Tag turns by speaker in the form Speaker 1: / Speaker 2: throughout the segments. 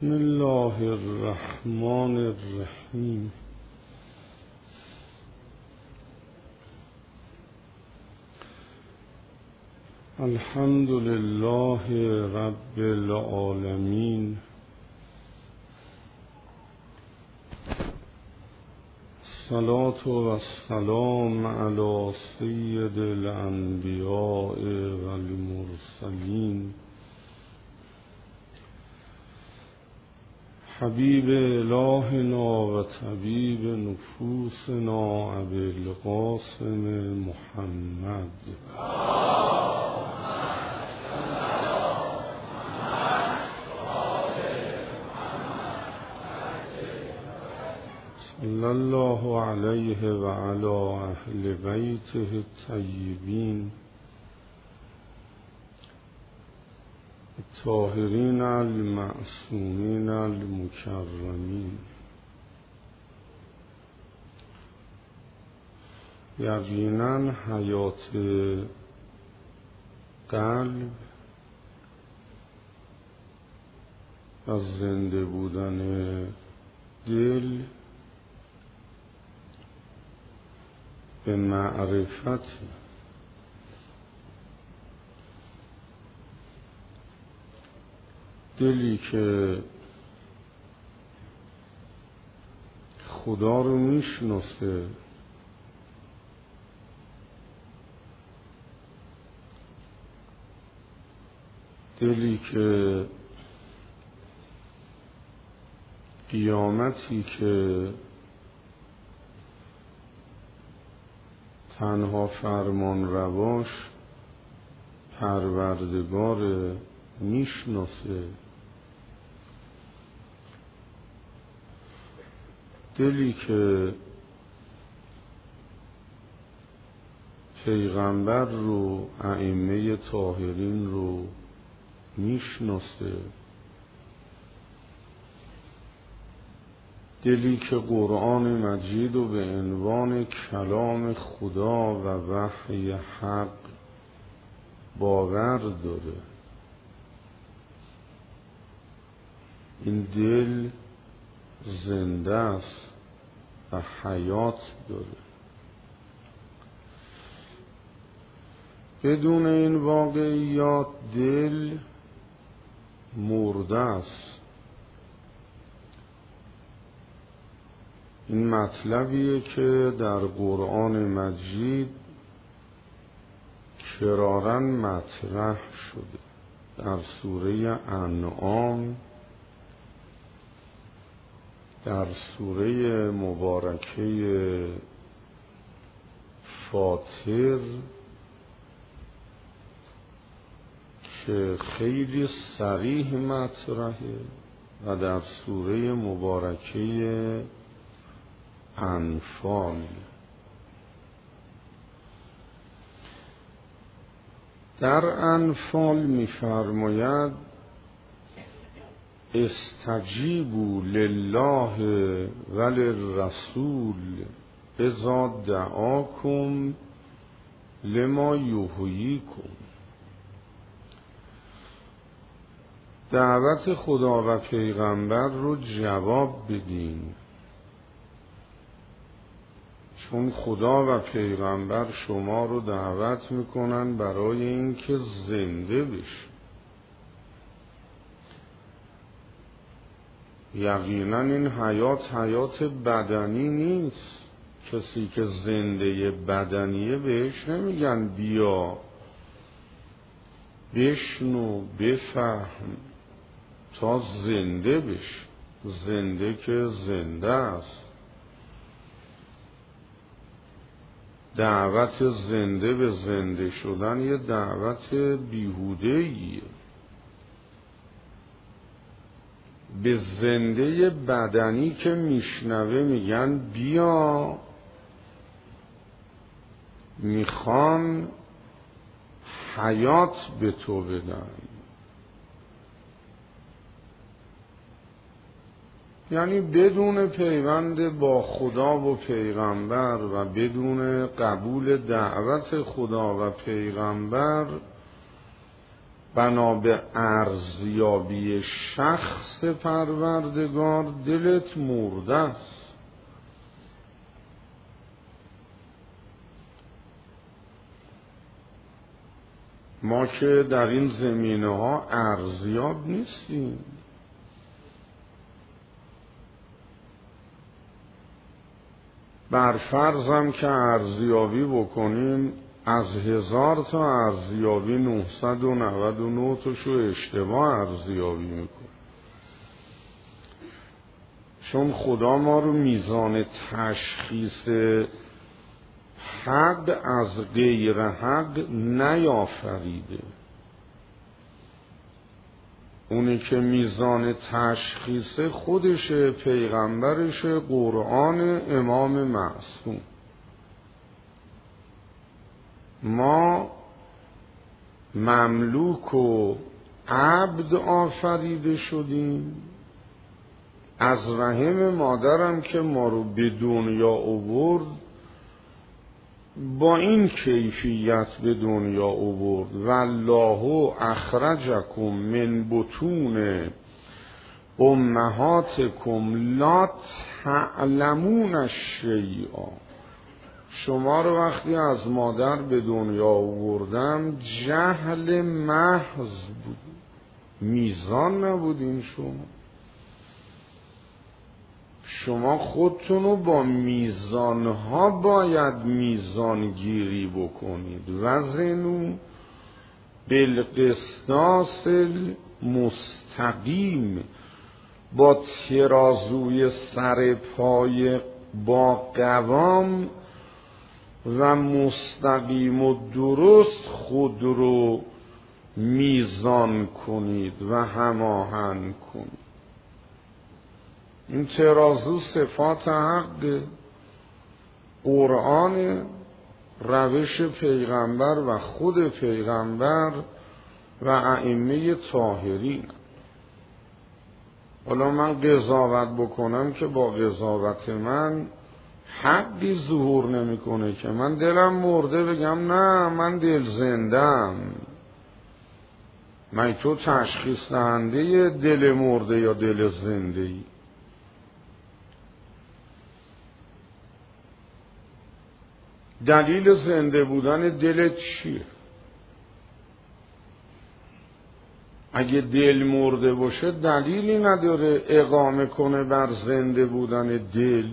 Speaker 1: بسم الله الرحمن الرحیم. الحمد لله رب العالمین، الصلاة والسلام علی سید الانبیاء والمرسلین، حبیب الهنا و طبیب نفوسنا ابی القاسم محمد. صلی الله علیه و علی اهل بیته الطیبین الطاهرین المعصومین المکرمین. یقینا حیات قلب و زنده بودن دل به معرفت دلی که خدا رو میشناسه، دلی که قیامتی که تنها فرمان رواش پروردگار میشناسه، دلی که پیغمبر رو، ائمه طاهرین رو میشناسه، دلی که قرآن مجید رو به عنوان کلام خدا و وحی حق باور داره. این دل زنده است و حیات داره. بدون این واقعیات دل مرده است. این مطلبیه که در قرآن مجید کراراً مطرح شده. در سوره انعام، در سوره مبارکه فاطر که خیلی صریح مطرحه و در سوره مبارکه انفال. در انفال می‌فرماید استجیبوا لله وللرسول اذا دعاکم لما یحییکم. دعوت خدا و پیغمبر رو جواب بدین، چون خدا و پیغمبر شما رو دعوت میکنن برای اینکه زنده بشی. یقینا این حیات بدنی نیست. کسی که زنده بدنیه بهش نمیگن بیا بشنو بفهم تا زنده بشی. زنده که زنده است. دعوت زنده به زنده شدن یه دعوت بیهوده‌ایه. به زنده بدنی که میشنوه میگن بیا، میخوان حیات به تو بدن. یعنی بدون پیوند با خدا و پیغمبر و بدون قبول دعوت خدا و پیغمبر بنا به ارزیابی شخص پروردگار دلت مرده است. ما که در این زمینه ها ارزیاب نیستیم. بر فرضم که ارزیابی بکنیم، از 1000 تا ارزیابی 999 تاشو اشتباه ارزیابی میکنه. چون خدا ما رو میزان تشخیص حق از غیر حق نیافریده. اونی که میزان تشخیص خودشه، پیغمبرشه، قرآن، امام معصوم. ما مملوک و عبد آفریده شدیم. از رحم مادرم که ما رو به دنیا آورد، با این کیفیت به دنیا آورد. والله اخرجکم من بطون امهاتکم لا تعلمون شیئا. شما رو وقتی از مادر به دنیا آوردم جهل محض بود، میزان نبودین. شما خودتونو با میزانها باید میزان گیری بکنید. وزنو بالقسطاس المستقیم، با ترازوی سر پای با قوام و مستقیم و درست خود رو میزان کنید و هماهنگ کنید. این ترازو صفات حق، قرآن، روش پیغمبر و خود پیغمبر و ائمه طاهرین. حالا من قضاوت بکنم که با قضاوت من حقی ظهور نمیکنه که من دلم مرده بگم نه من دل زندم. من تو تشخیص دهنده دل مرده یا دل زنده ای؟ دلیل زنده بودن دلت چیه؟ اگه دل مرده باشه دلیلی نداره اقامه کنه بر زنده بودن دل.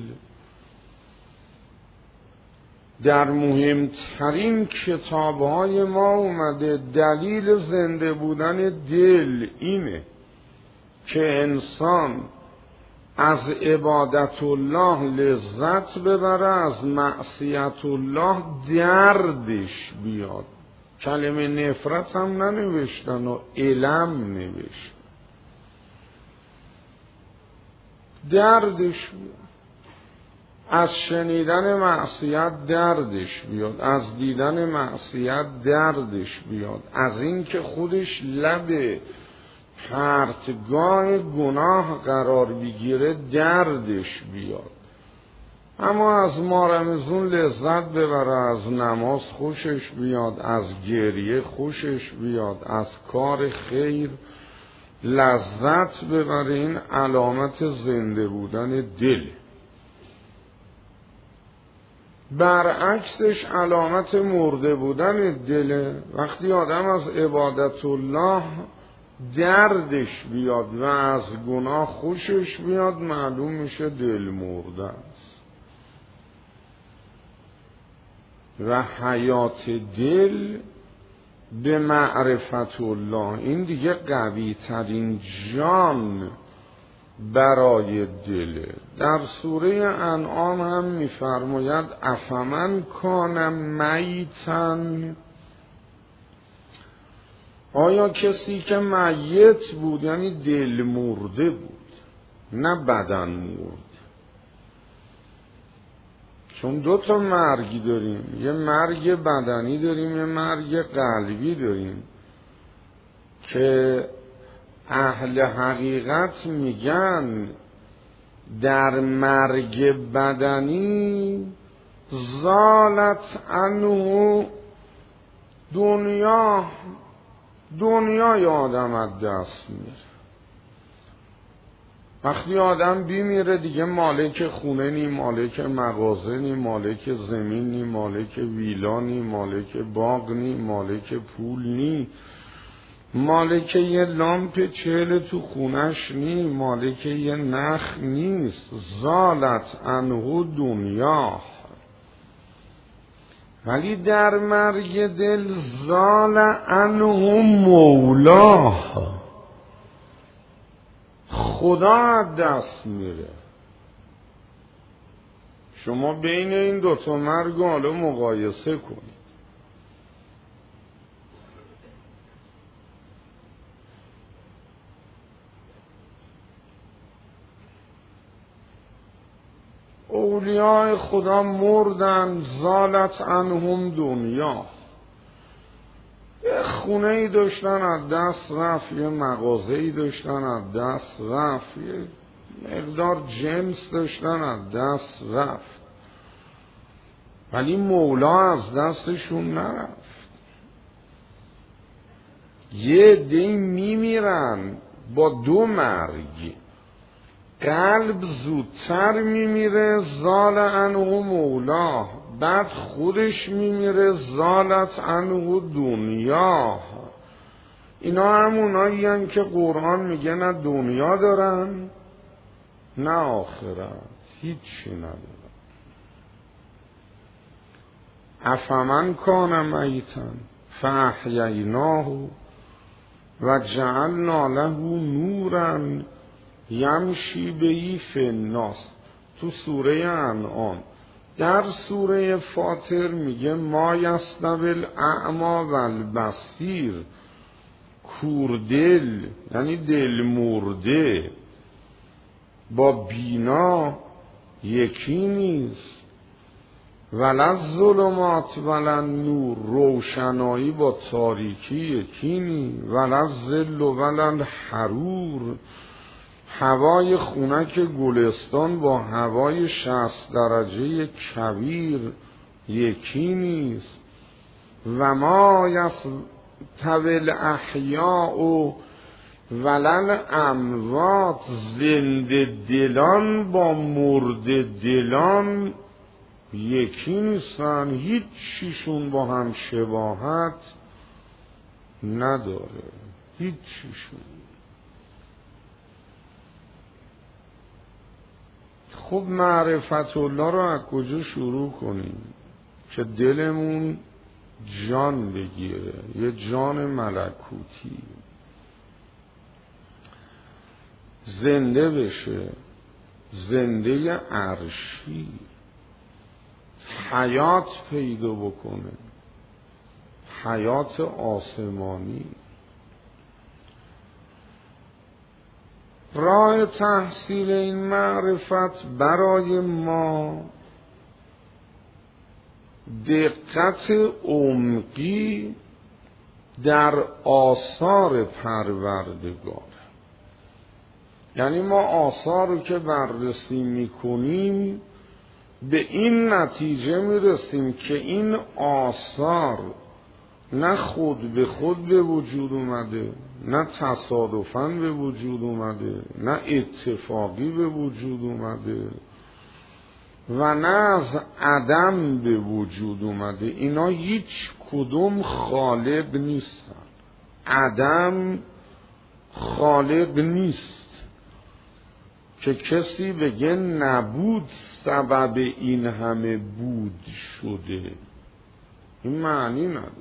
Speaker 1: در مهمترین کتابهای ما اومده دلیل زنده بودن دل اینه که انسان از عبادت الله لذت ببره، از معصیت الله دردش بیاد. کلمه نفرت هم ننوشتن و علم نوشتن. دردش بیاد، از شنیدن معصیت دردش بیاد، از دیدن معصیت دردش بیاد، از این که خودش لب پرتگاه گناه قرار بگیره دردش بیاد. اما از ماه رمضان لذت ببره، از نماز خوشش بیاد، از گریه خوشش بیاد، از کار خیر لذت ببره. این علامت زنده بودن دل. برعکسش علامت مرده بودن دل. وقتی آدم از عبادت الله دردش بیاد و از گناه خوشش بیاد، معلوم میشه دل مرده است. و حیات دل به معرفت الله، این دیگه قوی ترین جان برای دله. در سوره انعام هم میفرماید افمن کان میتن، آیا کسی که میت بود یعنی دل مرده بود نه بدن مرد. چون 2 مرگی داریم، یه مرگ بدنی داریم، یه مرگ قلبی داریم که اهل حقیقت میگن در مرگ بدنی زالت عنه دنیا، دنیای آدم از دست میره. وقتی آدم بیمیره دیگه مالک خونه نی، مالک مغازه نی، مالک زمین نی، مالک ویلا نی، مالک باغ نی، مالک پول نی، مالک یه لامپ 40 تو خونش نی، مالک یه نخ نیست. زالت عنه دنیا. ولی در مرگ دل زال عنه مولاه، خدا از دست میره. شما بین این دوتا مرگ حالا مقایسه کنید. اولیاء خدا مردن، زالت عنهم دنیا. یه خونه ای داشتن از دست رفت، یه مغازه ای داشتن از دست رفت، یه مقدار جنس داشتن از دست رفت، ولی مولا از دستشون نرفت. یه عده‌ای میمیرن با 2 مرگ. قلب زودتر میمیره، زال عنه مولا، بعد خودش میمیره، زالت عنه دنیا. اینا همونایی هن که قرآن میگه نه دنیا دارن نه آخرت، هیچی ندارن. افمن کان میتا فاحییناه و جعلنا له نورا یمشی بهی فی الناس، تو سوره انعام. در سوره فاطر میگه ما یستوی الاعمی والبصیر، کوردل یعنی دل مرده با بینا یکی نیست. ولا الظلمات ولا النور، روشنایی با تاریکی یکی نیست. ولا الظل ولا الحرور، هوای خنک گلستان با هوای 60 درجه کویر یکی نیست. و ما یستوی الاحیاء ولا الاموات، زنده دلان با مرده دلان یکی نیستن، هیچ چیشون با هم شباهت نداره، هیچ چیشون. خب معرفت الله رو از کجا شروع کنیم که دلمون جان بگیره، یه جان ملکوتی زنده بشه، زنده عرشی، حیات پیدا بکنه، حیات آسمانی. راه تحصیل این معرفت برای ما دقت عمقی در آثار پروردگار. یعنی ما آثار رو که بررسی میکنیم به این نتیجه میرسیم که این آثار نه خود به خود به وجود اومده، نه تصادفاً به وجود اومده، نه اتفاقی به وجود اومده و نه از عدم به وجود اومده. اینا هیچ کدوم خالق نیستن. عدم خالق نیست که کسی بگه نبود سبب این همه بود شده، این معنی نداره.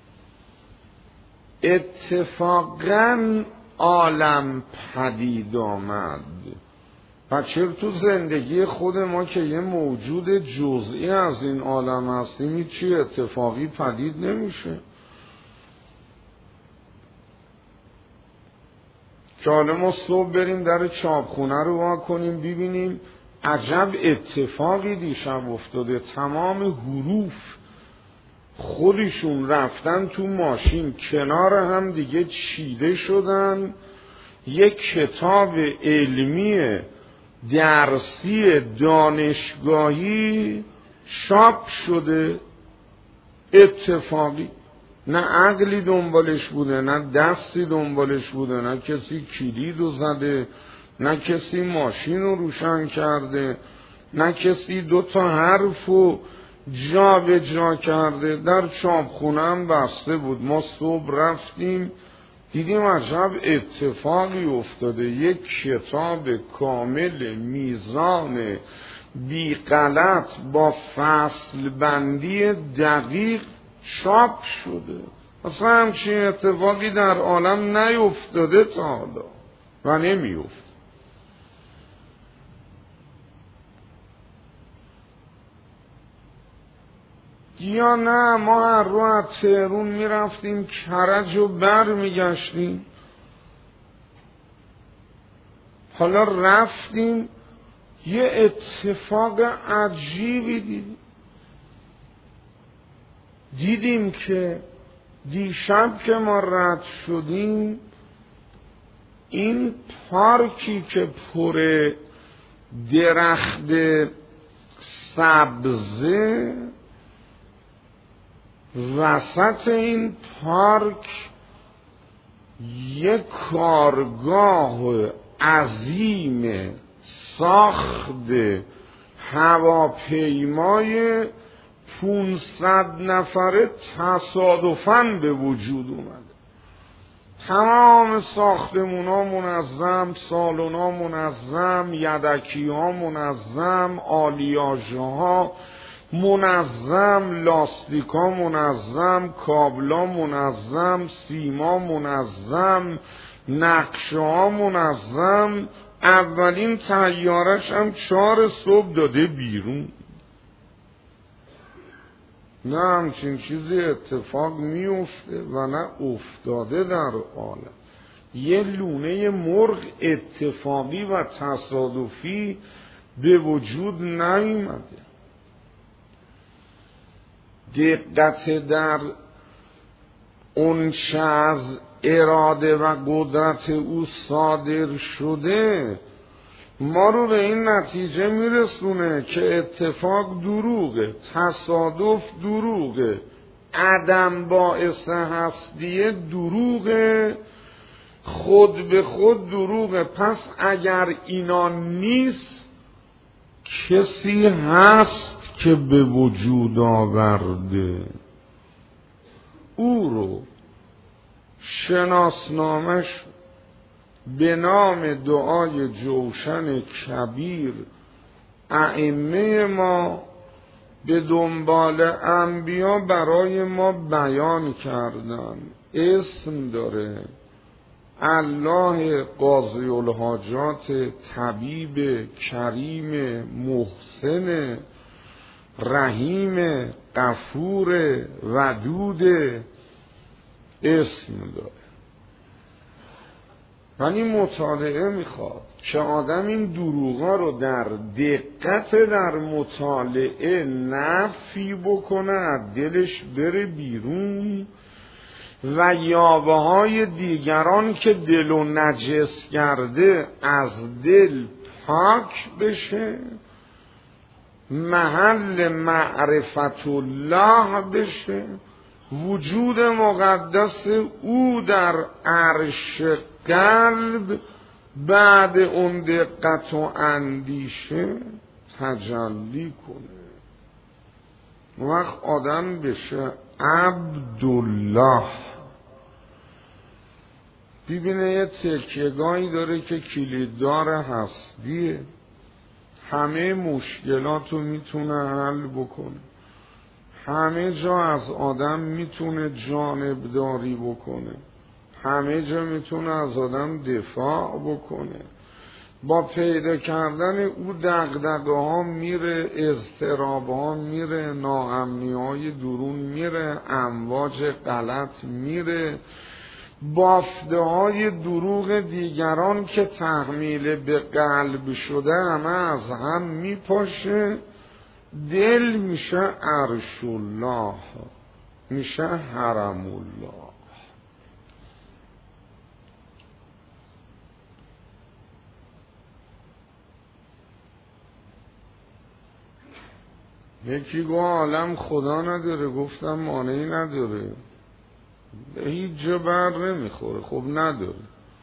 Speaker 1: اتفاقاً عالم پدید آمد و چرا تو زندگی خود ما که یه موجود جزئی از این عالم هستیم هیچی اتفاقی پدید نمیشه. که حالا ما صبح بریم در چاپخونه رو وا کنیم ببینیم عجب اتفاقی دیشب افتاده، تمام حروف خودشون رفتن تو ماشین کنار هم دیگه چیده شدن، یک کتاب علمی درسی دانشگاهی چاپ شده اتفاقی. نه عقلی دنبالش بوده، نه دستی دنبالش بوده، نه کسی کلید رو زده، نه کسی ماشین رو روشن کرده، نه کسی 2 حرف رو جا به جا کرده. در چاپخونه هم بسته بود. ما صبح رفتیم دیدیم عجب اتفاقی افتاده. یک کتاب کامل میزان بی غلط با فصل بندی دقیق چاپ شده. اصلا همچین اتفاقی در عالم نیفتاده تا حالا و نمیفته. یا نه ما هر رو از تهرون میرفتیم کرج و بر میگشتیم، حالا رفتیم یه اتفاق عجیبی دیدیم که دیشب که ما رد شدیم این پارکی که پر درخت سبزه، وسط این پارک یک کارگاه عظیم ساخت هواپیمای 500 نفره تصادفاً به وجود اومده. تمام ساختمونا منظم، سالونا منظم، یدکی ها منظم، آلیاژه ها منظم، لاستیکا منظم، کابلا منظم، سیما منظم، نقشه ها منظم. اولین طیارش هم 4 صبح داده بیرون. نه همچین چیزی اتفاق میفته و نه افتاده در عالم. یه لونه مرغ اتفاقی و تصادفی به وجود نیامده. دقت در اون چه از اراده و قدرت او صادر شده ما رو به این نتیجه میرسونه که اتفاق دروغه، تصادف دروغه، عدم باعث هستیه دروغه، خود به خود دروغه. پس اگر اینا نیست کسی هست که به وجود آورده. او رو شناسنامش به نام دعای جوشن کبیر ائمه ما به دنبال انبیا برای ما بیان کردن. اسم داره الله قاضی الحاجات، طبیب، کریم، محسن، رحیم، غفور، ودود. اسم داره ولی مطالعه میخواد که آدم این دروغا رو در دقت در مطالعه نفی بکنه، از دلش بره بیرون و یاوه های دیگران که دلو نجس کرده از دل پاک بشه، محل معرفت الله بشه، وجود مقدس او در عرش قلب بعد اون دقت و اندیشه تجلی کنه. وقت آدم بشه عبدالله. ببینه یه تکیه‌گاهی داره که کلیددار هستیه، همه مشکلاتو میتونه حل بکنه، همه جا از آدم میتونه جانبداری بکنه، همه جا میتونه از آدم دفاع بکنه. با پیدا کردن او دغدغه ها میره، اضطراب ها میره، ناامنی های درون میره، امواج غلط میره، بافته های دروغ دیگران که تحمیل به قلب شده همه از هم میپاشه. دل میشه عرش الله، میشه حرم الله. یکی گفت عالم خدا نداره، گفتم مانعی نداره. به هیچ جا بر نمیخوره. خب نداره.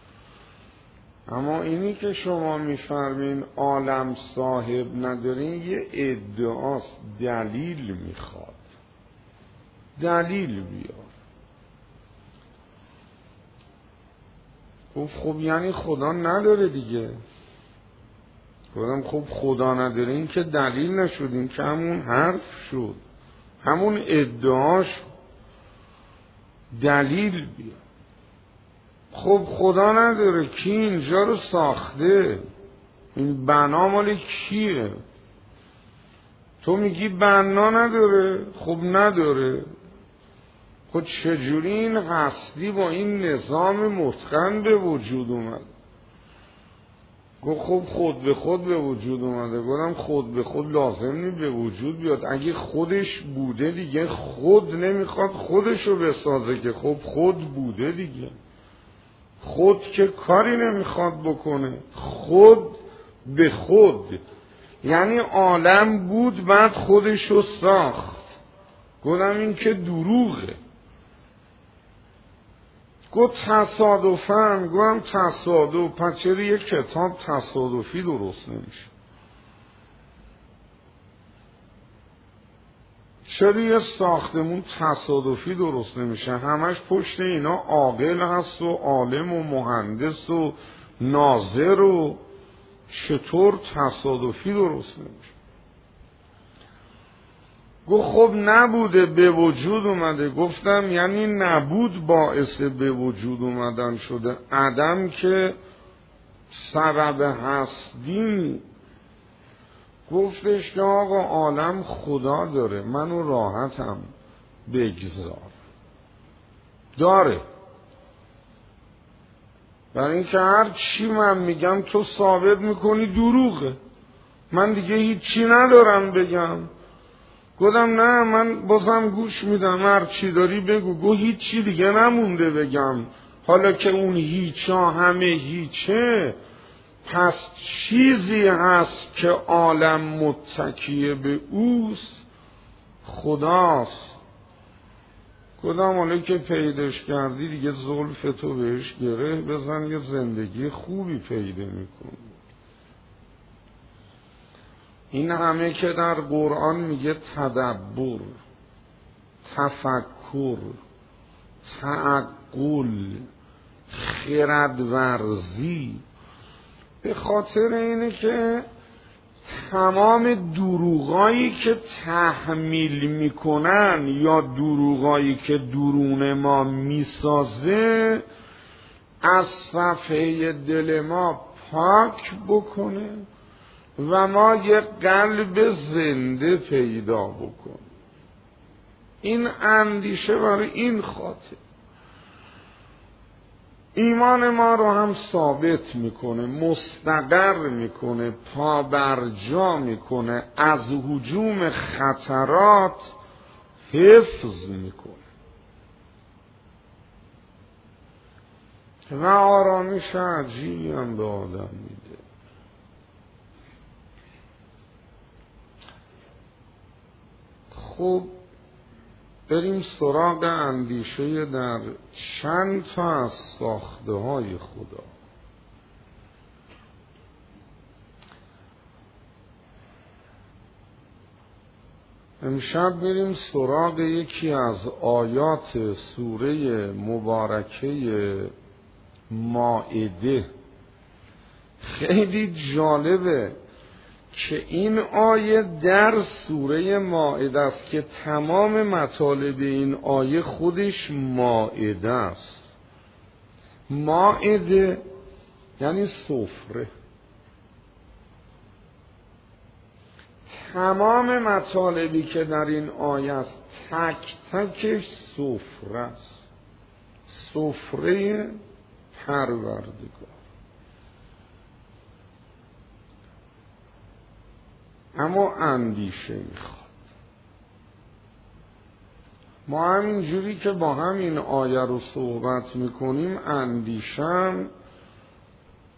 Speaker 1: اما اینی که شما میفرمین عالم صاحب ندارین یه ادعاست، دلیل میخواد. دلیل بیار. خب یعنی خدا نداره دیگه. گفتم خب خدا نداره این که دلیل نشد، این که همون حرف شد، همون ادعاش. دلیل بیار. خب خدا نداره، کی اینجا رو ساخته؟ این بنا مال کیه؟ تو میگی بنا نداره. خب نداره. خب چجوری این هستی با این نظام متقن به وجود اومد؟ گفت خب خود به خود به وجود اومده. گفتم خود به خود لازم نیست به وجود بیاد. اگه خودش بوده دیگه خود نمیخواد خودشو بسازه که. خب خود بوده دیگه. خود که کاری نمیخواد بکنه. خود به خود یعنی عالم بود بعد خودشو ساخت. گفتم این که دروغه. گفت تصادفاً. گفتم تصادف، پس چرا یک کتاب تصادفی درست نمیشه؟ چرا یه ساختمون تصادفی درست نمیشه؟ همش پشت اینا عاقل هست و عالم و مهندس و ناظر و چطور تصادفی درست نمیشه؟ گفت خب نبوده به وجود اومده. گفتم یعنی نبود باعث به وجود اومدن شده، عدم که سبب هستی. گفتش که آقا عالم خدا داره، منو راحتم بگذار. داره. برای اینکه هر چی من میگم تو ثابت میکنی دروغه. من دیگه هیچی ندارم بگم. گفتم نه من بازم گوش میدم، هر چی داری بگو. گو هیچی دیگه نمونده بگم. حالا که اون هیچا همه هیچه، پس چیزی هست که عالم متکیه به اوست، خداست. گفتم حالا که پیداش کردی دیگه زلف تو بهش گره بزن، یه زندگی خوبی پیدا میکنی. این همه که در قرآن میگه تدبر، تفکر، تعقل، خردورزی، به خاطر اینه که تمام دروغایی که تحمیل میکنن یا دروغایی که درون ما میسازه از صفحه دل ما پاک بکنه و ما یه قلب زنده پیدا بکنیم. این اندیشه برای این خاطر ایمان ما رو هم ثابت میکنه، مستقر میکنه، پابرجا میکنه، از هجوم خطرات حفظ میکنه و آرامش عجیبی هم به آدم میده. خب بریم سراغ اندیشه در چند تا از ساخته های خدا. امشب بریم سراغ یکی از آیات سوره مبارکه مائده. خیلی جالبه که این آیه در سوره مائده است که تمام مطالب این آیه خودش مائده است. مائده یعنی سفره. تمام مطالبی که در این آیه است تک تکش سفره است، سفره پروردگار. اما اندیشه میخواد. ما همین جوری که با هم این آیه رو صحبت میکنیم اندیشم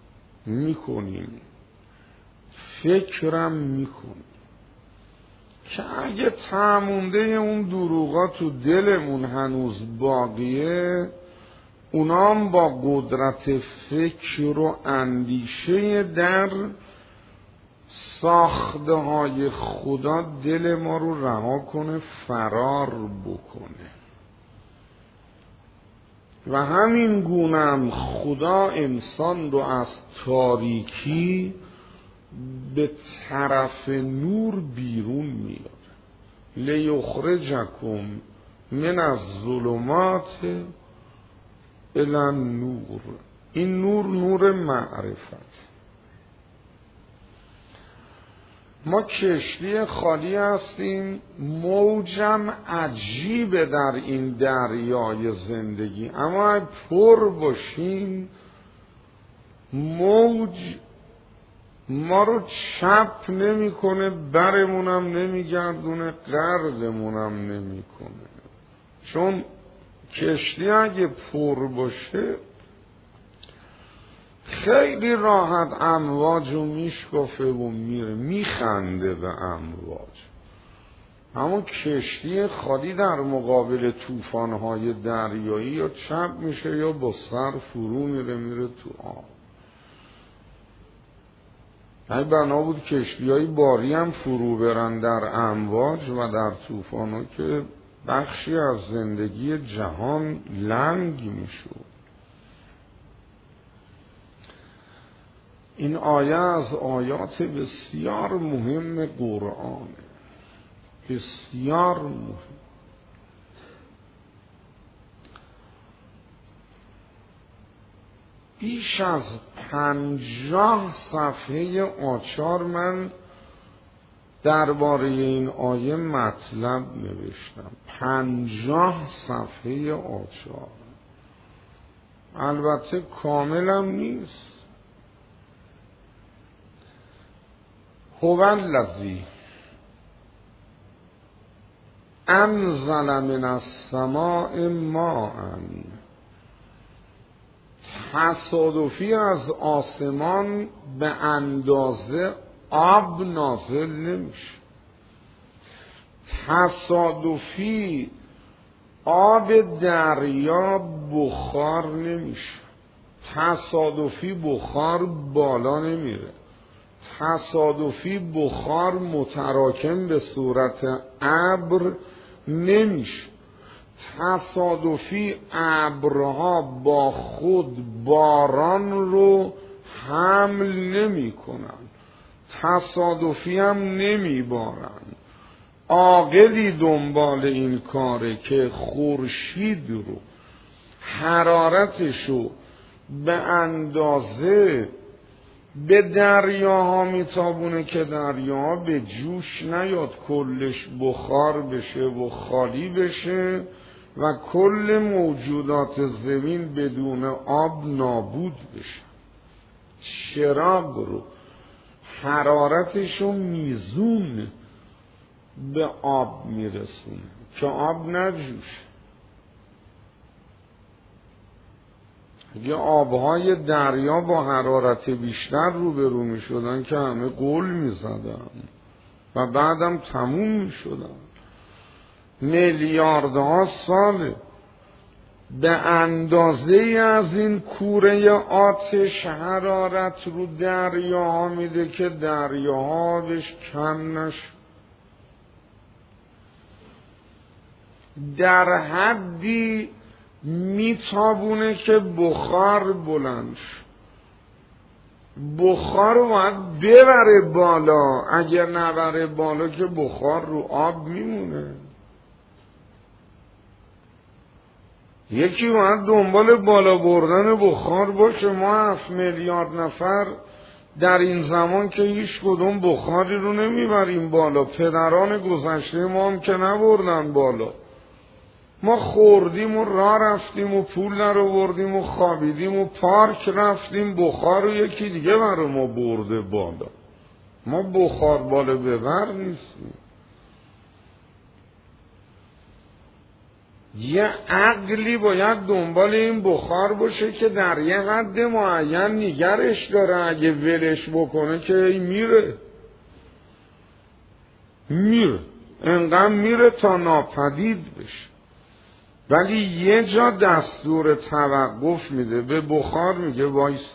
Speaker 1: میکنیم، فکرم میکنیم که اگه تمونده اون دروغا تو دلمون هنوز باقیه، اونام با قدرت فکر و اندیشه در ساخته های خدا دل ما رو رها کنه، فرار بکنه. و همین گونم خدا انسان رو از تاریکی به طرف نور بیرون میاره. لیخرجکم من الظلمات الی النور. این نور نور معرفت. ما کشتی خالی هستیم، موجم عجیبه در این دریای زندگی، اما پر باشیم موج ما رو چپ نمیکنه، برمونم نمیگردونه، غرقمونم نمیکنه. چون کشتی اگه پر باشه خیلی راحت امواج رو میشکافه و میره، میخنده به امواج. اما کشتی خالی در مقابل طوفان‌های دریایی یا چپ میشه یا با سر فرو میره تو آب. این بنا بود کشتی‌های باری هم فرو برن در امواج و در طوفان‌ها که بخشی از زندگی جهان لنگ میشود. این آیه از آیات بسیار مهم قرآنه، بسیار مهم. بیش از 50 صفحه آچار من درباره این آیه مطلب نوشتم. 50 صفحه آچار. البته کاملم نیست. هو الذی انزل من السماء ماء. تصادفی از آسمان به اندازه آب نازل نمیشه. تصادفی آب دریا بخار نمیشه. تصادفی بخار بالا نمیره. تصادفی بخار متراکم به صورت ابر نمیشه. تصادفی ابرها با خود باران رو حمل نمی کنن، تصادفی هم نمی بارن. عاقلی دنبال این کاره که خورشید رو حرارتشو به اندازه به دریاها میتابونه که دریاها به جوش نیاد، کلش بخار بشه و خالی بشه و کل موجودات زمین بدون آب نابود بشه. چراغ رو حرارتشو میزون به آب میرسونه که آب نجوشه. اگه آبهای دریا با حرارت بیشتر روبرو می شدن که همه قول می زدن و بعدم تموم می شدن. میلیاردها ساله به اندازه از این کوره آتش حرارت رو دریاها میده که دریاها بهش کم نشه. در حدی میتابونه که بخار بلند شه. بخار رو باید ببره بالا، اگر نبره بالا که بخار رو آب میمونه. یکی باید دنبال بالا بردن بخار باشه. ما 7 میلیارد نفر در این زمان که هیچ کدوم بخاری رو نمیبریم بالا. پدران گذشته ما هم که نبردن بالا. ما خوردیم و راه رفتیم و پول درآوردیم و خوابیدیم و پارک رفتیم، بخار رو یکی دیگه برای ما برده بالا. ما بخار بالا ببر نیستیم. یه عقلی باید دنبال این بخار باشه که در یه حد معین نگرش داره. اگه ولش بکنه که میره. انقدر میره تا ناپدید بشه. ولی یه جا دستور توقف میده، به بخار میگه وایس،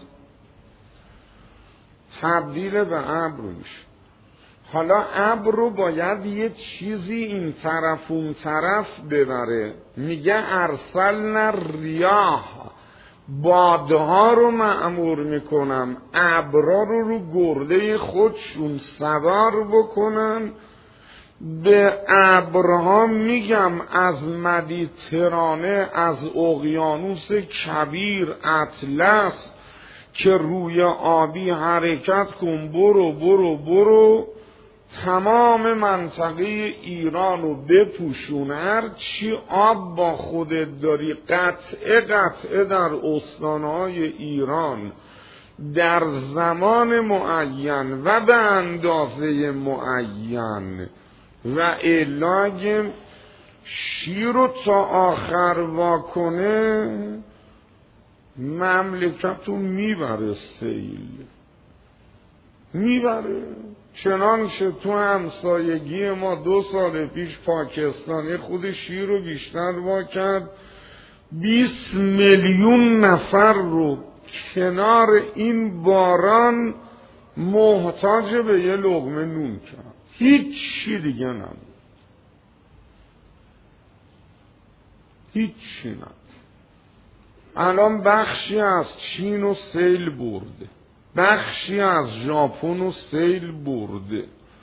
Speaker 1: تبدیل به ابر میشه. حالا ابر رو باید یه چیزی این طرف اون طرف ببره، میگه ارسلنا الریاح، بادها رو مأمور میکنم ابرا رو گرده خودشون سوار بکنن. به ابرها میگم از مدیترانه، از اقیانوس کبیر اطلس که روی آبی حرکت کن، برو برو برو تمام منطقه ایران رو بپوشون، هر چی آب با خودت داری قطعه قطعه در استانهای ایران در زمان معین و به اندازه معین، و الا اگه شیر رو تا آخر واکنه مملکت رو میبره سیل، میبره. چنانچه تو همسایگی ما 2 سال پیش پاکستانی خود شیر رو بیشتر وا کرد، 20 میلیون نفر رو کنار این باران محتاج به یه لقمه نون کرد، هیچی دیگه نبود، هیچی نبود. الان بخشی از چین و سیل برده، بخشی از ژاپن و سیل برده.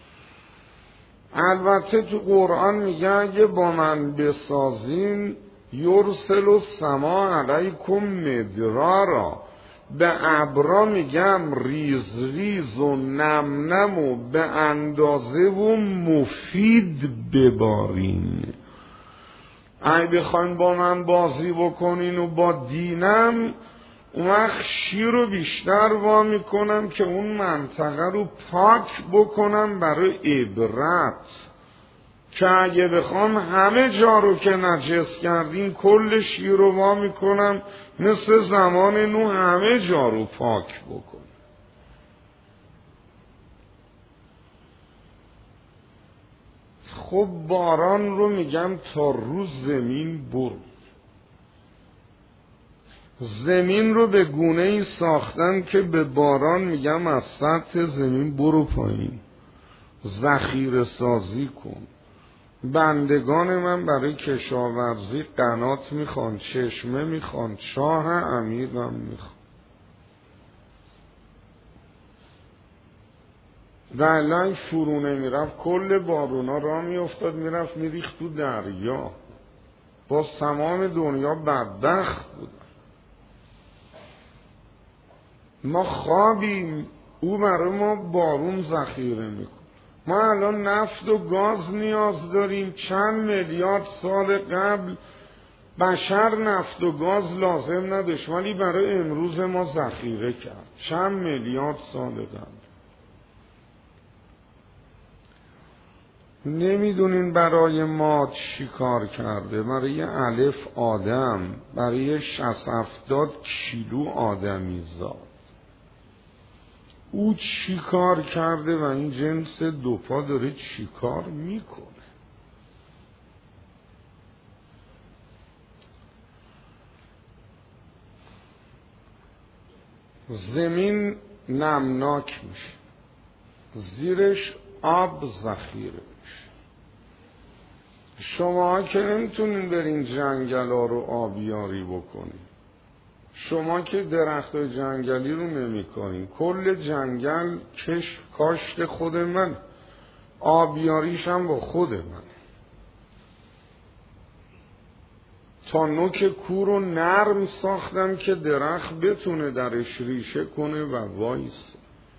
Speaker 1: البته تو قرآن میگه اگه با من بسازین یرسل السما علیکم مدرارا، به ابرا میگم ریز ریز و نم نم و به اندازه و مفید ببارین. اگه بخواین با من بازی بکنین و با دینم، اون وقت شیر رو بیشتر وا میکنم که اون منطقه رو پاک بکنم برای عبرت، که اگه بخوام همه جا رو که نجس کردین کل شیر رو وا میکنم مثل زمان نوح همه جا رو پاک بکنم. خب باران رو میگم تا روز زمین برو، زمین رو به گونه ای ساختن که به باران میگم از سطح زمین برو پایین، ذخیره سازی کن. بندگان من برای کشاورزی قنات میخوان، چشمه میخوان، چاه عمیقم میخوان. ولی فرونه میرفت کل بارونا را میافتاد میرفت میریخت تو دریا، باز تمام دنیا بدبخت بودن. ما خوابیم، او برای ما بارون ذخیره میکن. ما الان نفت و گاز نیاز داریم، چند میلیارد سال قبل بشر نفت و گاز لازم نداشت ولی برای امروز ما ذخیره کرد، چند میلیارد سال قبل. نمیدونین برای ما چی کار کرده؟ برای الف آدم، برای 60-70 کیلو آدمی زاد او چی کار کرده و این جنس دوپا داره چی کار میکنه؟ زمین نمناک میشه، زیرش آب ذخیره میشه. شما که نمیتونین برین جنگل ها رو آبیاری بکنین، شما که درخت جنگلی رو نمی کنین، کل جنگل کاشت خود من، آبیاریش هم با خود من. تا نوک کور رو نرم ساختم که درخت بتونه درش ریشه کنه و وایس.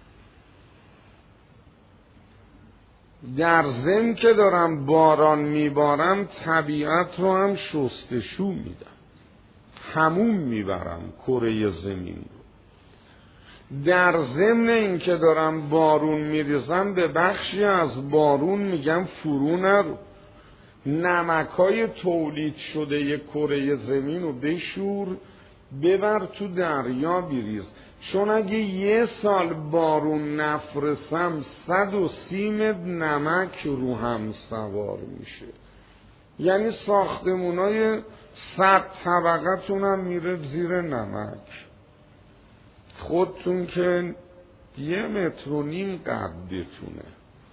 Speaker 1: در ضمن که دارم باران میبارم طبیعت رو هم شستشو میدم، همون میبرم کره زمین رو. در ضمن این که دارم بارون میریزم به بخشی از بارون میگم فرو نرو، نمکای تولید شده ی کره زمین رو بشور، ببر تو دریا بریز. چون اگه 1 سال بارون نفرستم 130 متر نمک رو هم سوار میشه. یعنی ساختمونای 100 طبقه تونم میره زیر نمک. خودتون که 1.5 متر قدتونه،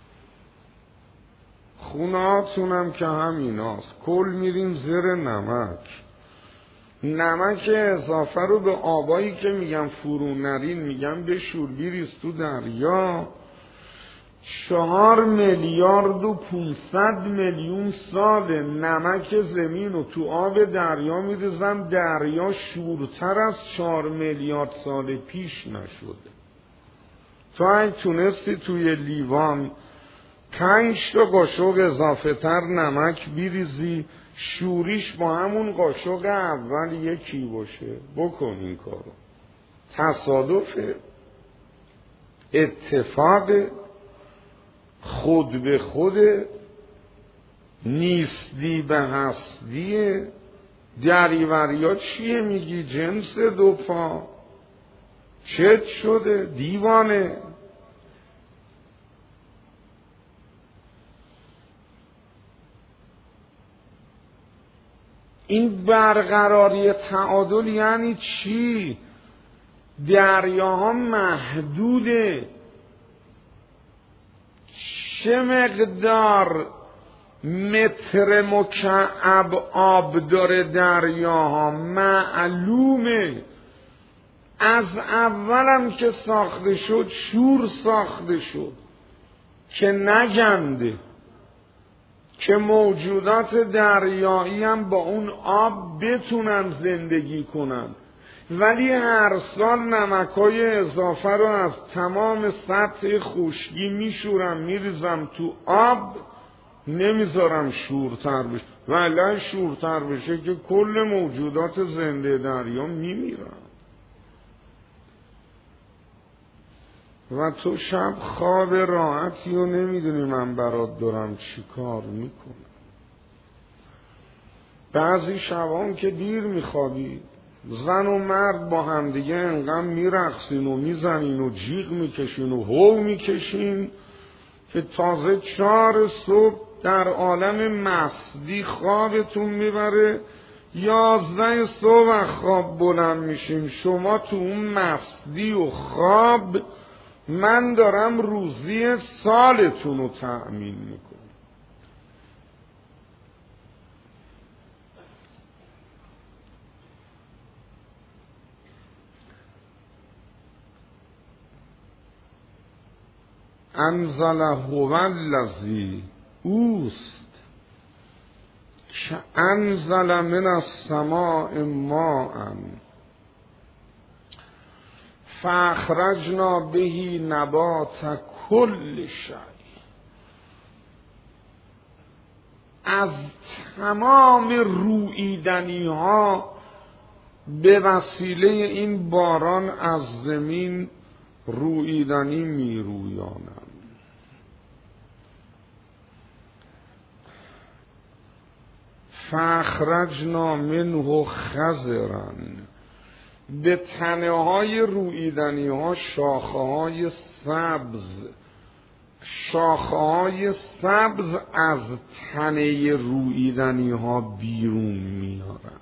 Speaker 1: خونهاتونم که همیناست، کل میریم زیر نمک. نمک اضافه رو به آبایی که میگم فرو نرین، میگم بشور بیریز تو دریا. 4 میلیارد و 500 میلیون سال نمک زمین رو تو آب دریا میریزم، دریا شورتر از 4 میلیارد سال پیش نشده. تو اگه تونستی توی لیوان 5 تا قاشق اضافه تر نمک بیریزی، شوریش با همون قاشق اول یکی باشه، بکن این کارو. تصادف، اتفاق، خود به خود، نیستی به هستیه. دریوریا چیه میگی؟ جنس 2 پا چت شده دیوانه. این برقراری تعادل یعنی چی؟ دریاها محدوده. چه مقدار متر مکعب آب داره دریاها معلومه. از اولم که ساخته شد شور ساخته شد که نگنده، که موجودات دریایی هم با اون آب بتونن زندگی کنن. ولی هر سال نمکای اضافه رو از تمام سطح خشکی میشورم میریزم تو آب، نمیذارم شورتر بشه. ولی شورتر بشه که کل موجودات زنده دریا میمیرن. و تو شب خواب راحتی رو نمیدونی من برات دارم چی کار میکنم. بعضی شبان که دیر میخوابی، زن و مرد با همدیگه انقدر میرقصین و میزنین و جیغ میکشین و هو میکشین که تازه 4 صبح در عالم مستی خوابتون میبره. 11 صبح خواب بلند میشین، شما تو اون مستی و خواب من دارم روزی سالتون رو تأمین میکنم. انزل هو الذی اوست که انزل من السماء ماء فاخرجنا به نبات کل شیء. از تمام روییدنی ها به وسیله این باران از زمین روییدنی می رویانم. فاخرجنا منه خضرا، به تنه های روییدنی ها شاخه های سبز، شاخه های سبز از تنه روییدنی ها بیرون میارن.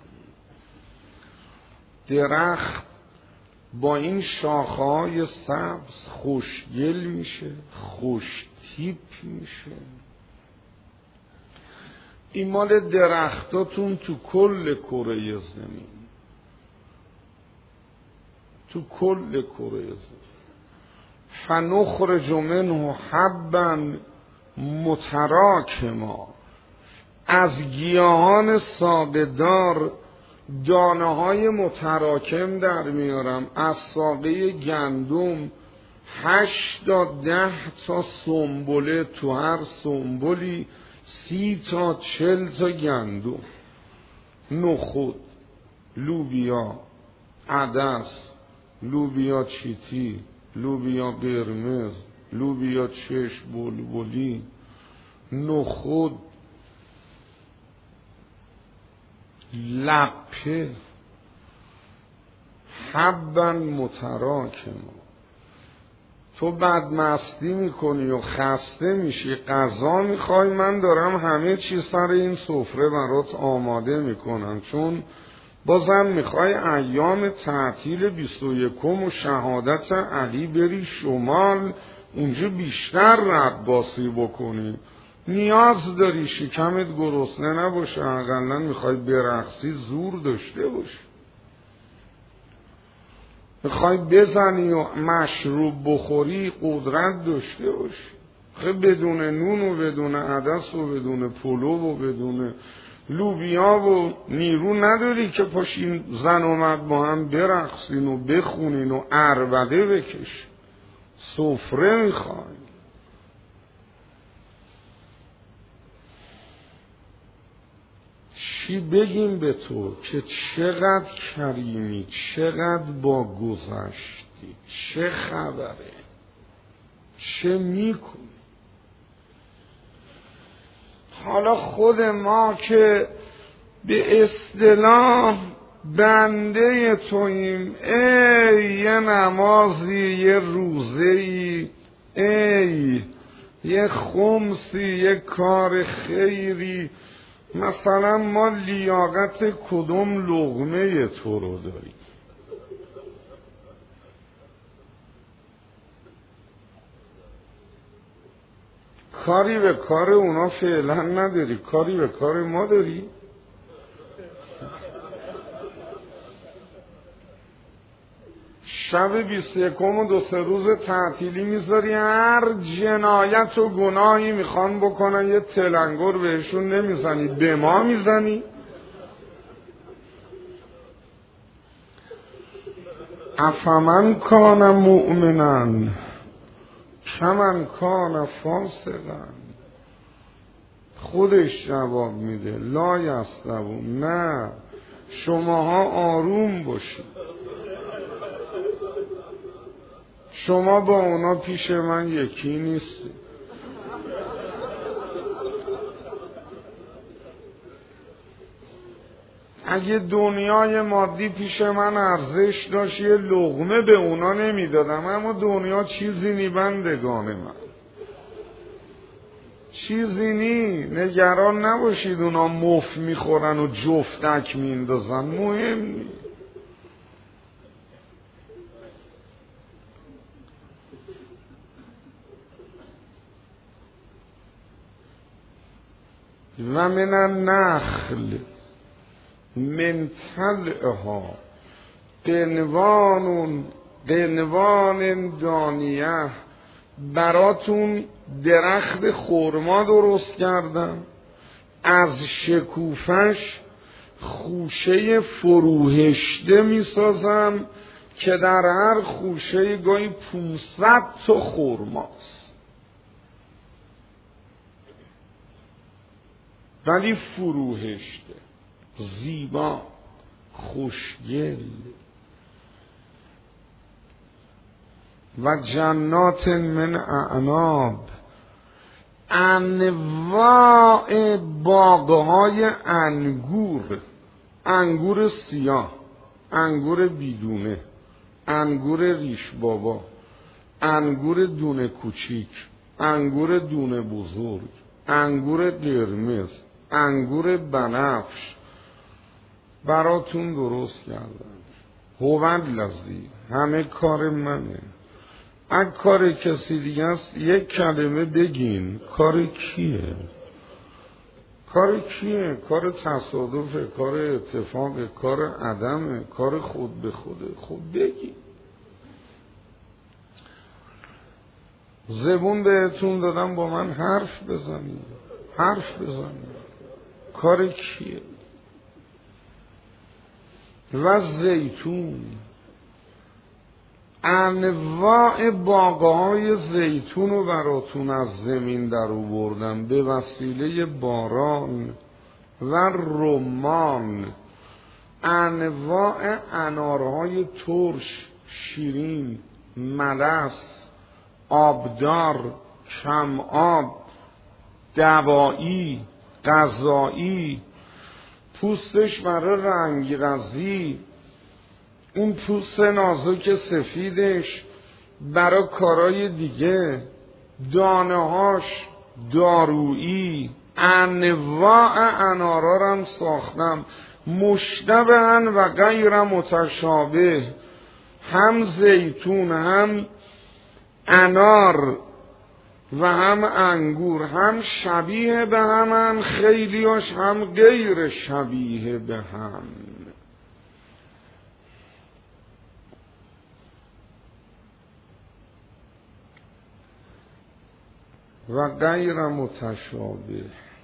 Speaker 1: درخت با این شاخه های سبز خوشگل میشه، خوشتیپ میشه. این مال درختاتون تو کل کره زمین، تو کل کره زمین. فنخرج منه حبا متراکما، از گیاهان ساقه‌دار دانه های متراکم در میارم. از ساقه گندم 8 تا 10 تا سنبله، تو هر سنبلی 30 تا 40 تا گندم، نخود، لوبیا، عدس، لوبیا چیتی، لوبیا قرمز، لوبیا چشم بلبلی، نخود، لپه، حبا متراکما. تو بدمستی میکنی و خسته میشی، غذا میخوای، من دارم همه چیز سر این سفره برات آماده میکنم، چون بازم میخوای ایام تعطیل 21 و شهادت علی بری شمال، اونجا بیشتر رقاصی بکنی، نیاز داری شکمت گرسنه نباشه، اقلا میخوای برقصی زور داشته باشی، میخوای بزنی و مشروب بخوری قدرت داشته باشی. خیلی بدون نون و بدون عدس و بدون پلو و بدون لوبیا و نیرو نداری که پاشین زن و مرد با هم برقصین و بخونین و عربده بکش. سفره میخوای. چی بگیم به تو که چقدر کریمی، چقدر با گذشتی، چه خبره، چه میکنی؟ حالا خود ما که به اصطلاح بنده توییم، ای یه نمازی، یه روزه‌ای، ای یه خمسی، یه کار خیری، مثلا ما لیاقت کدوم لقمه تو رو داریم؟ کاری به کار اونا فعلا نداری، کاری به کار ما داری؟ شب 21 و 2-3 روز تعطیلی میذاری، هر جنایت و گناهی میخوان بکنن یه تلنگر بهشون نمیزنی، به ما میزنی؟ افمن کان مؤمنا کمن کان فاسقا. خودش جواب میده لا یستوون. نه، شماها آروم باشید، شما با اونا پیش من یکی نیستی. اگه دنیای مادی پیش من ارزش داشت یه لقمه به اونا نمیدادم، اما دنیا چیزی نی بندگان من، چیزی نی. نگران نباشید اونا مفت میخورن و جفتک میندازن، مهم نی. و من النخل من طلعها قنوان دانیه. براتون درخت خرما درست کردم، از شکوفش خوشه فروهشته میسازم که در هر خوشه گاهی 500 تا خرماست، ولی فروهشته، زیبا، خوشگل. و جنات من اعناب، انواع باغهای انگور، انگور سیاه، انگور بیدونه، انگور ریش بابا، انگور دونه کوچیک، انگور دونه بزرگ، انگور قرمز، انگور بنفش براتون درست کردم. هوند لذیذ، همه کار منه. اگه کار کسی دیگه است یک کلمه بگین، کار کیه؟ کار کیه؟ کار تصادفه، کار اتفاقه، کار عدمه، کار خود به خوده. خب بگین. زبون بهتون دادم با من حرف بزنید، حرف بزنید. کار کیه؟ و زیتون، انواع باغهای زیتون رو براتون از زمین در آوردم به وسیله باران. و رمان، انواع انارهای ترش، شیرین، ملس، آبدار، کم آب، دوایی، غذایی، پوستش برای رنگرزی، اون پوست نازک سفیدش برای کارای دیگه، دانه‌هاش دارویی، انواع انارا رو هم ساختم مشتبهن و غیر متشابه، هم زیتون هم انار و هم انگور، هم شبیه به همن، خیلیاش هم غیر شبیه به هم. و غیر متشابه.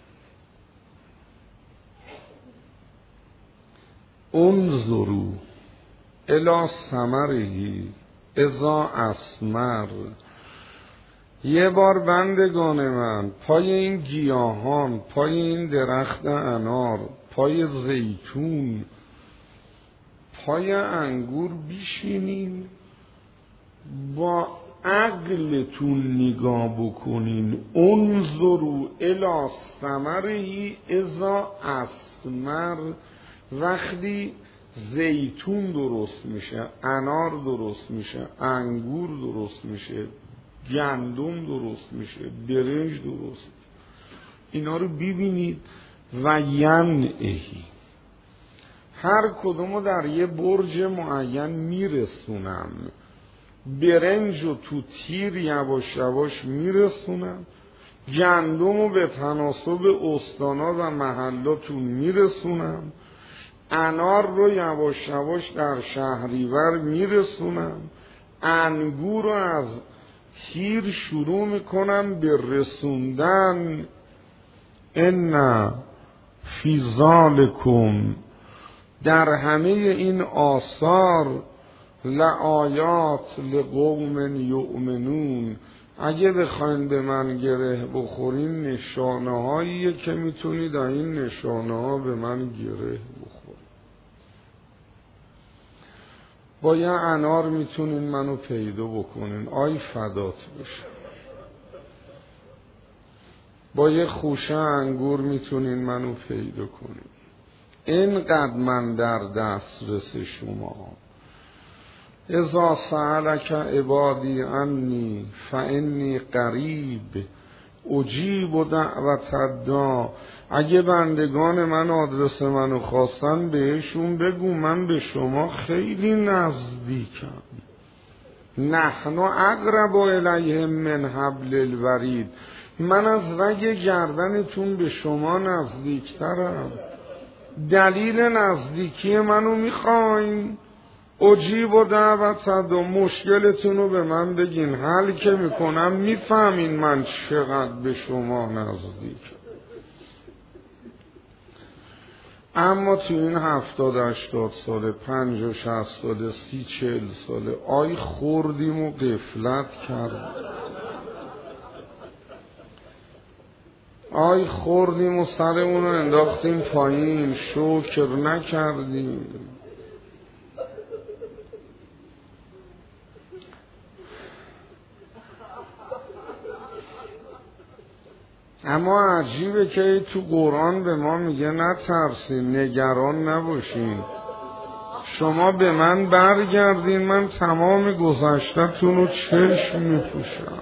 Speaker 1: انظروا الی ثمره اذا اثمر. یه بار بندگان من پای این گیاهان، پای این درخت انار، پای زیتون، پای انگور بیشینین، با عقلتون نگاه بکنین. انظروا الی ثمره اذا اثمر. وقتی زیتون درست میشه، انار درست میشه، انگور درست میشه، گندم درست میشه، برنج درست میشه، اینا رو ببینید. و ینعی، هر کدومو در یه برج معین میرسونم. برنج رو تو تیر یواش یواش میرسونم، گندم رو به تناسب استانا و محلاتون میرسونم، انار رو یواش یواش در شهریور میرسونم، انگور رو از تیر شروع میکنم به رسوندن. ان فی ذالکم، در همه این آثار، لآیات لقوم یؤمنون، اگه بخواین به من گره بخورین نشانه هاییه که میتونید این نشانه ها به من گره بخورین. با یه انار میتونین منو پیدا بکنین، آی فدات بشه. با یه خوشه انگور میتونین منو پیدا کنین. اینقدر من در دسترس شما. اذا سألک عبادی عنی فانی قریب اجیب دعوت الداع. اگه بندگان من آدرس منو خواستن بهشون بگو من به شما خیلی نزدیکم. نحن اقرب الیهم من حبل الورید. من از رگ گردنتون به شما نزدیکترم. دلیل نزدیکی منو میخواین؟ اجیب و دعوت و مشکلتون رو به من بگین، حل که میکنم میفهمین من چقدر به شما نزدیکم. اما تو این 70-80 ساله، 50-60 ساله، 30-40 ساله، آی خوردیم و غفلت کردیم. آی خوردیم و سرمون رو انداختیم پایین، شکر نکردیم. اما عجیبه که تو قرآن به ما میگه نترسین، نگران نباشین، شما به من برگردین، من تمام گذشته‌تون رو چشم میپوشم.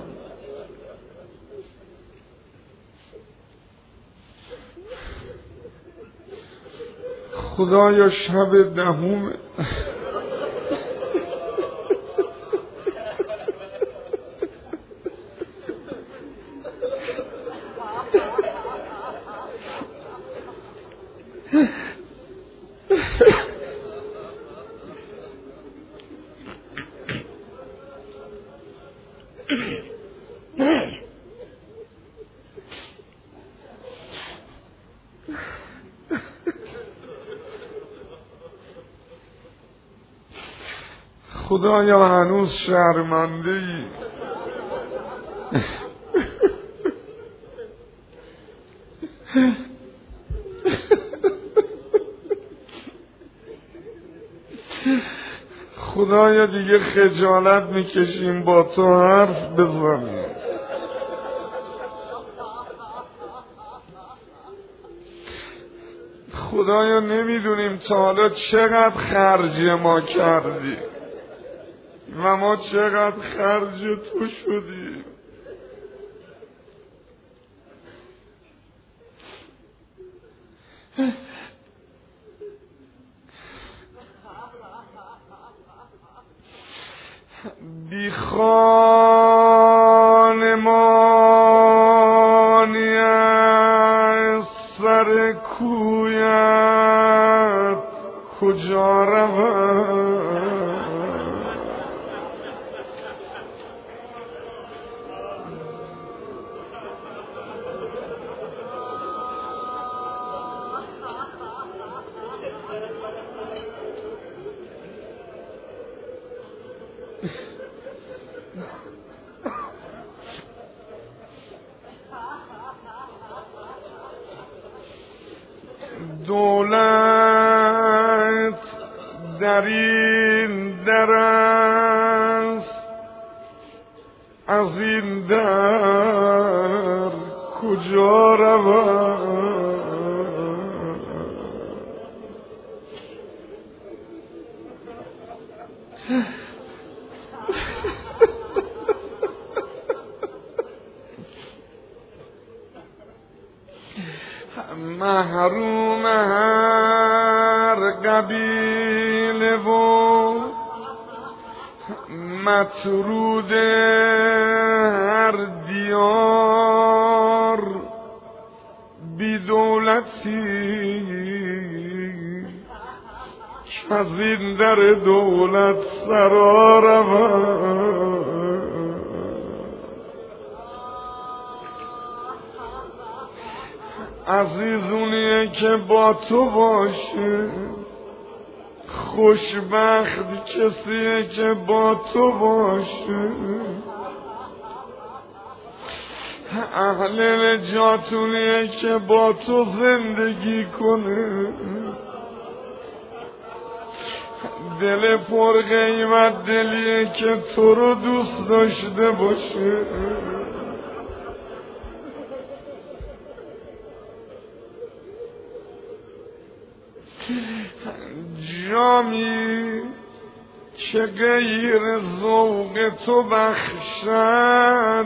Speaker 1: خدایا شب دهم خدایا هنوز شرمنده ای. خدایا دیگه خجالت میکشیم با تو حرف بزنیم. خدایا نمیدونیم تا حالا چقدر خرج ما کردی و ما چقدر خرج تو شدیم. بی خانمانی از سر کویت کجا روم؟ دولت در این در است، از این در کجا روم؟ محروم هر قبیله و مطرود هر دیار، بی دولتی که از این در دولت سرا روم. عزیزونیه که با تو باشه، خوشبخت کسیه که با تو باشه، اهل نجاتونیه که با تو زندگی کنه، دل پر قیمت دلیه که تو رو دوست داشته باشه. جامی که غیر ذوق تو بخشد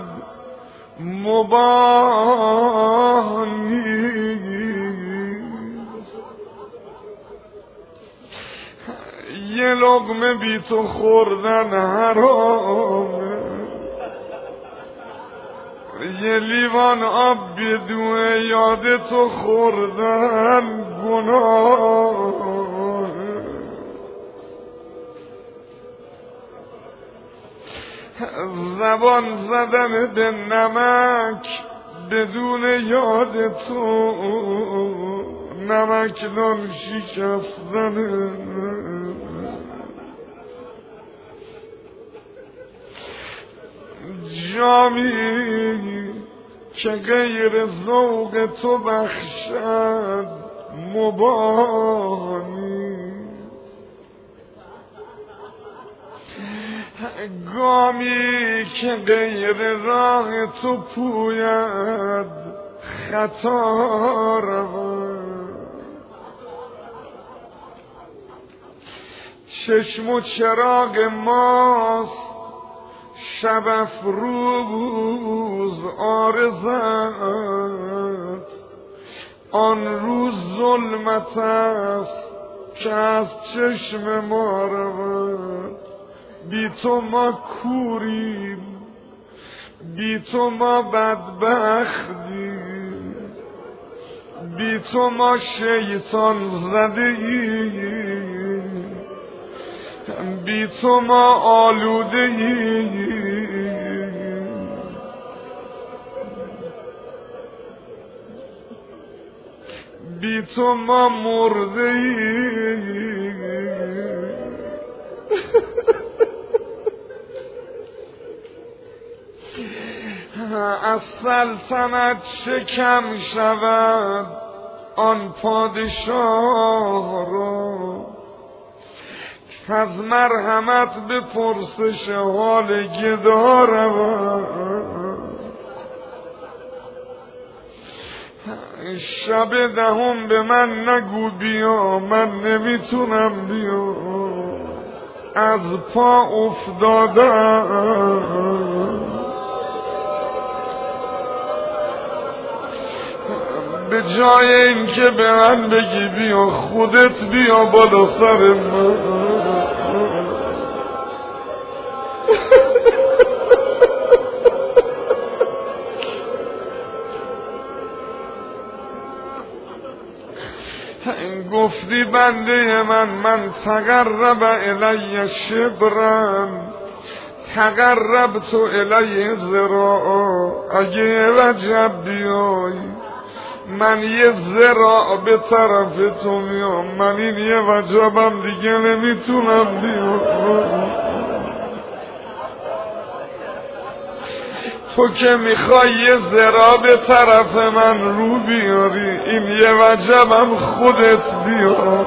Speaker 1: مباح نیست، یه لقمه بی تو خوردن حرامه، یه لیوان آب بدون یاد تو خوردن گناه. زبان زدن به نمک بدون یاد تو، نمکدان شکستن. جامی که غیر ذوق تو بخشد مباح نیست، گامی که غیر راه تو پوید خطا رود، چشم و چراغ ماست شب افروز عارضت، آن روز ظلمت است که از چشم ما رود. بی تو ما کوریم، بی تو ما بدبختیم، بی تو ما شیطان زده ایم، بی تو ما آلوده ایم، بی تو ما مرده ایم. از سلطنت چه کم شود آن پادشاه را، از مرحمت به پرسش حال گدا رود. شب دهم به من نگو بیا، من نمیتونم بیا، از پا افتادم. به جای این که به من بگی بیا، خودت بیا بالا سر من. گفتی بنده من تقرب الی شبرا تقربت الی ذراعا، اگه وجب بیای من یه ذراع به طرف تو میام، من این یه وجبم دیگه نمیتونم بیام. تو که میخوای یه ذراع به طرف من رو بیاری، این یه وجبم خودت بیار.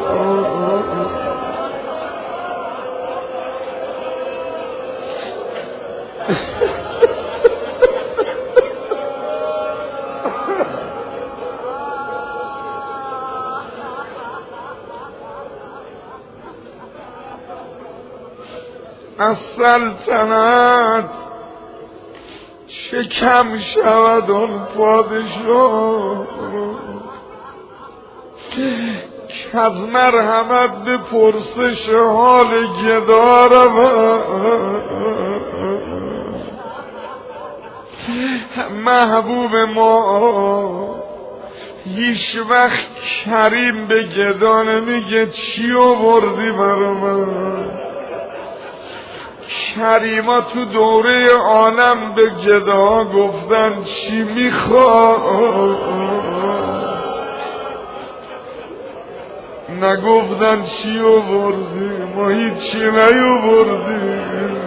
Speaker 1: از سلطنت چه کم شود آن پادشاه که از مرحمت به پرسش حال گدا رود. محبوب ما هیچ وقت کریم به گدا نمیگه چی آوردی برا من. کریما تو دوره عالم به گدا گفتن چی میخواد، نگفتن چی آوردی، ما هیچی نیاوردی.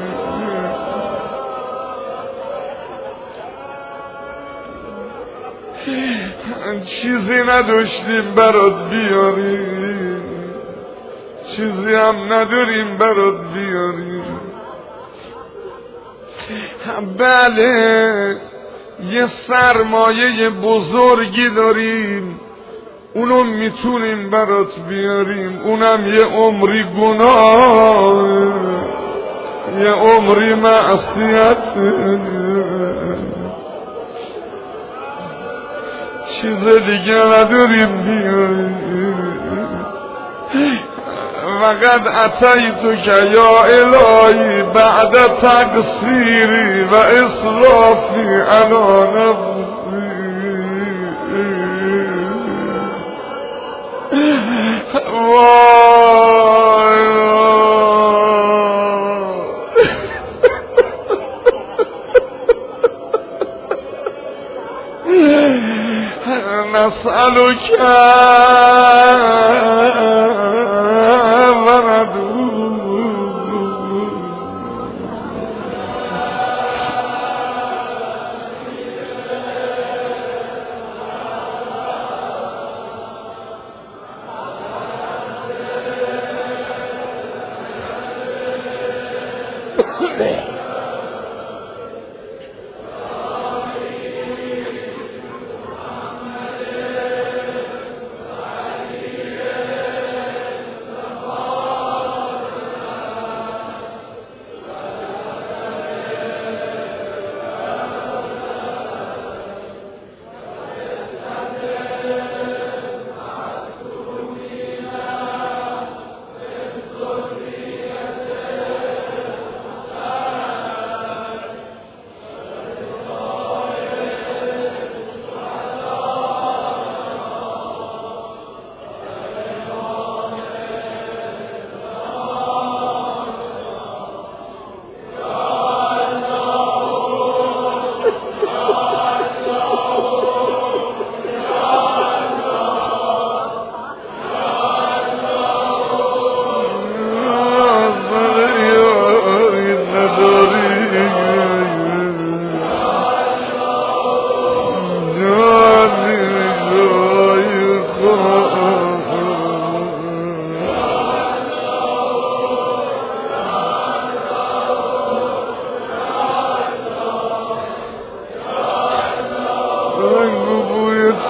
Speaker 1: چیزی نداشتیم برات بیاریم، چیزی هم نداریم برات بیاریم. بله یه سرمایه بزرگی داریم، اونو میتونیم برات بیاریم، اونم یه عمری گناه، یه عمری معصیت. چیز دیگه نداریم بیاریم. وقد اتیتک یا الهی بعد تقصیری و اسرافی علی نفسی. وای نسألک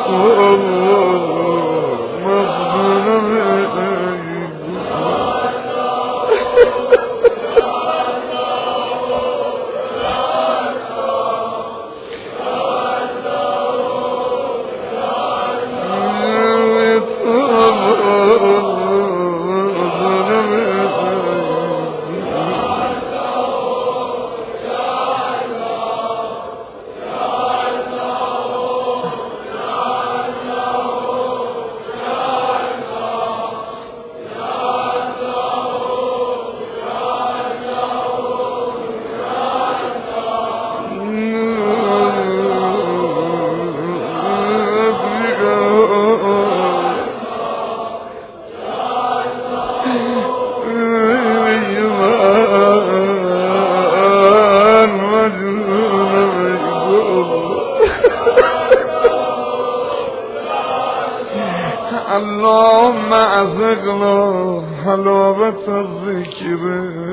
Speaker 1: اللهم ازقنا حلاوت الذکر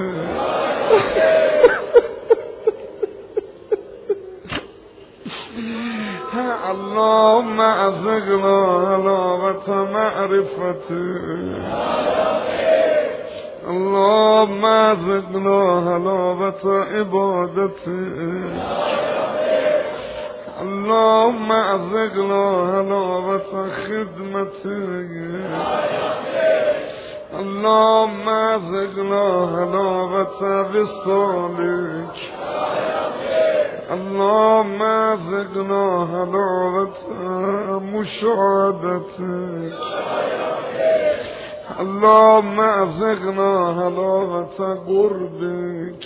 Speaker 1: اللهم ازقنا حلاوت معرفته اللهم ازقنا حلاوت عبادته اللهم ازقنا حلاوت خدمتك اللهم ازقنا حلاوت وصالك اللهم ازقنا حلاوت مشاهدتك اللهم ازقنا حلاوت قربك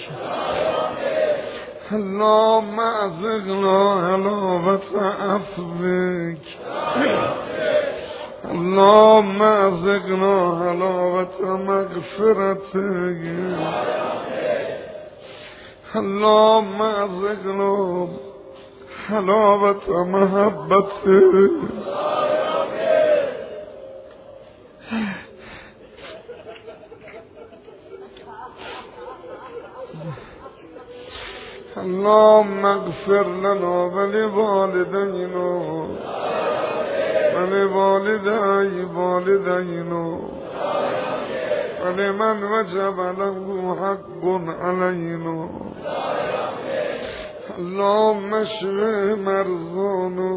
Speaker 1: اللهم ازقنا حلاوت عفوك اللهم ازقنا حلاوت مغفرتك اللهم ازقنا حلاوت محبتك اللهم اغفر لنا ولوالدينا ولوالدينا ولمن وجب له حق علينا اللهم اشف مرضانا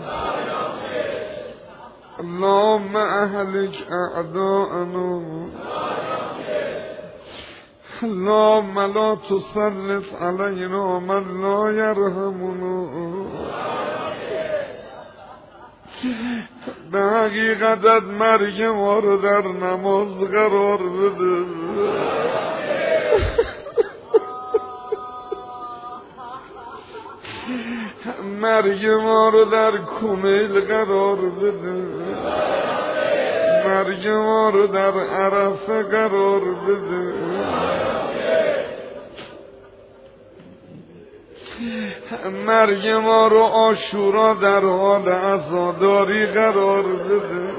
Speaker 1: اللهم اهلك اعداءنا اللهم لا تسلط علينا من لا يرحمنا به حقیقت مرگ ما رو در نماز قرار بده مرگ ما رو در کمیل قرار بده مرگ ما رو در عرفه قرار بده مرگ ما رو عاشورا در حال عزاداری قرار بده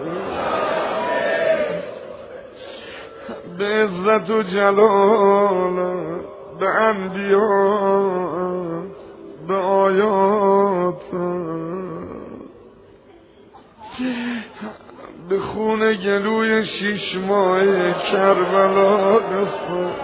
Speaker 1: به عزت و جلالت به انبیاء به آیات به خون گلوی 6 ماه کربلا قسم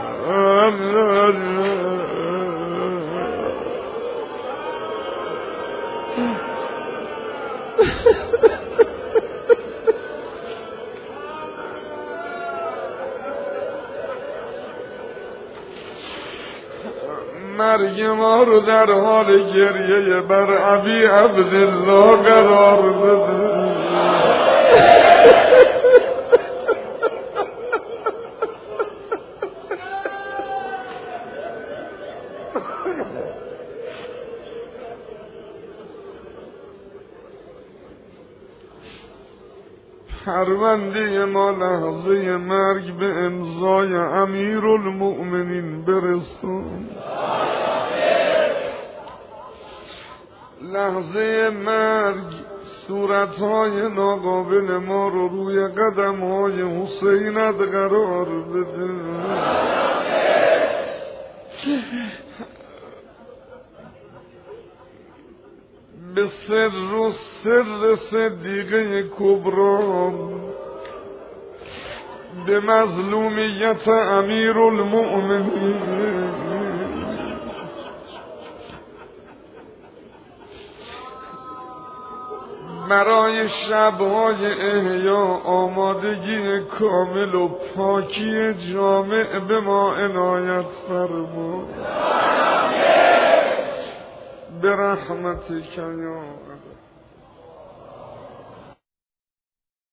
Speaker 1: مرگ ما رو در حال گریه بر ابی عبدالله قرار بده پرونده ما لحظه مرگ به امضای امیرالمؤمنین برسون لحظه مرگ صورتهای ناقابل ما رو روی قدمهای حسینت قرار بده به سر و سر صدیقه کبرا، به مظلومیت امیرالمؤمنین، برای شب‌های احیا آمادگی کامل و پاکی جامع به ما عنایت فرما، به رحمتک یا